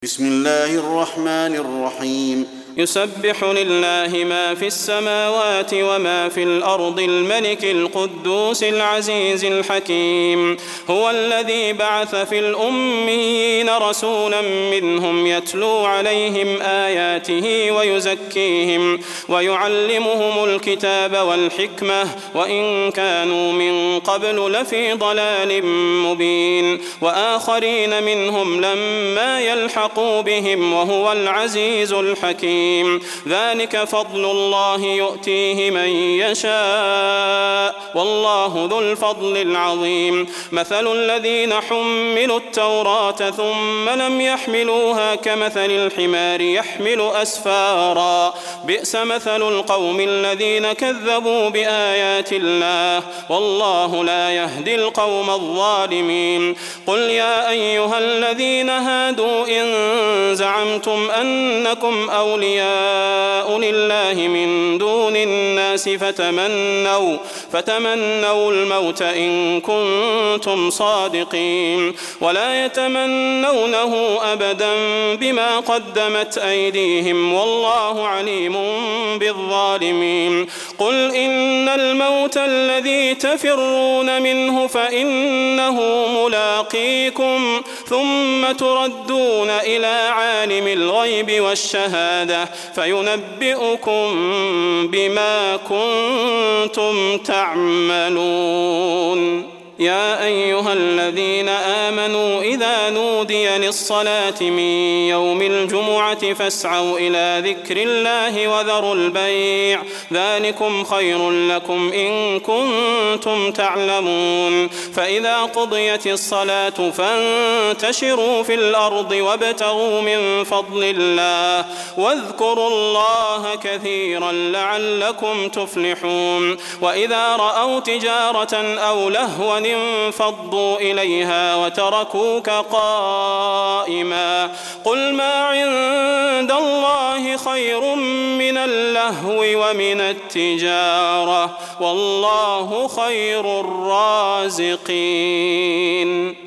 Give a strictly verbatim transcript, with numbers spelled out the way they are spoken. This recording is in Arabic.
بسم الله الرحمن الرحيم يسبح لله ما في السماوات وما في الأرض الملك القدوس العزيز الحكيم هو الذي بعث في الأميين رسولا منهم يتلو عليهم آياته ويزكيهم ويعلمهم الكتاب والحكمة وإن كانوا من قبل لفي ضلال مبين وآخرين منهم لما يلحقوا بهم وهو العزيز الحكيم ذلك فضل الله يؤتيه من يشاء والله ذو الفضل العظيم مثل الذين حملوا التوراة ثم لم يحملوها كمثل الحمار يحمل أسفارا بئس مثل القوم الذين كذبوا بآيات الله والله لا يهدي القوم الظالمين قل يا أيها الذين هادوا إن زعمتم أنكم أولياء لله من دون الناس فتمنوا, فتمنوا الموت إن كنتم صادقين ولا يتمنونه أبدا بما قدمت أيديهم والله عليم بالظالمين قل إن الموت الذي تفرون منه فإنه ملاقيكم ثم تردون إلى عالم الغيب والشهادة فينبئكم بما كنتم تعملون يا أيها الذين آمنوا إذا نودي للصلاة من يوم الجمعة فاسعوا إلى ذكر الله وذروا البيع ذلكم خير لكم إن كنتم تعلمون فإذا قضيت الصلاة فانتشروا في الأرض وابتغوا من فضل الله واذكروا الله كثيرا لعلكم تفلحون وإذا رأوا تجارة أو لهوا انفضوا إليها وتركوك قائما قل ما عند الله خير من اللهو ومن التجارة والله خير الرازقين